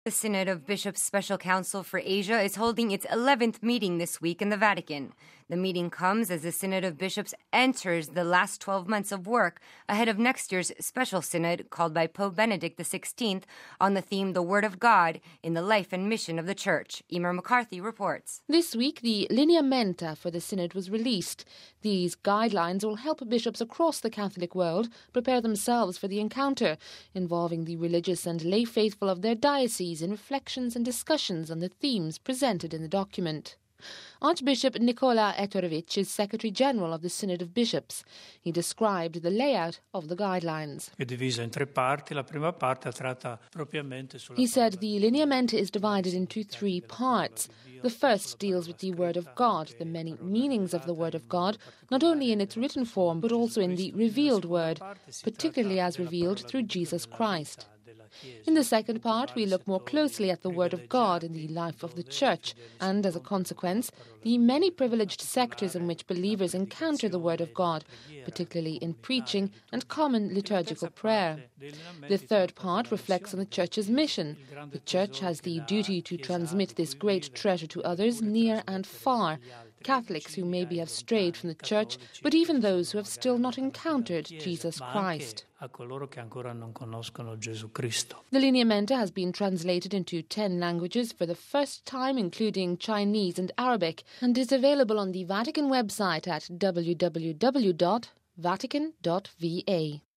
The Synod of Bishops' Special Council for Asia is holding its 11th meeting this week in the Vatican. The meeting comes as the Synod of Bishops enters the last 12 months of work ahead of next year's special synod called by Pope Benedict XVI on the theme The Word of God in the Life and Mission of the Church. Emer McCarthy reports. This week, the Lineamenta for the synod was released. These guidelines will help bishops across the Catholic world prepare themselves for the encounter, involving the religious and lay faithful of their diocese in reflections and discussions on the themes presented in the document. Archbishop Nicola Ettore is Secretary General of the Synod of Bishops. He described the layout of the guidelines. He said the Lineamenta is divided into three parts. The first deals with the Word of God, the many meanings of the Word of God, not only in its written form but also in the revealed Word, particularly as revealed through Jesus Christ. In the second part, we look more closely at the Word of God in the life of the Church and, as a consequence, the many privileged sectors in which believers encounter the Word of God, particularly in preaching and common liturgical prayer. The third part reflects on the Church's mission. The Church has the duty to transmit this great treasure to others near and far, Catholics who maybe have strayed from the Church, but even those who have still not encountered Jesus Christ. The Lineamenta has been translated into 10 languages for the first time, including Chinese and Arabic, and is available on the Vatican website at www.vatican.va.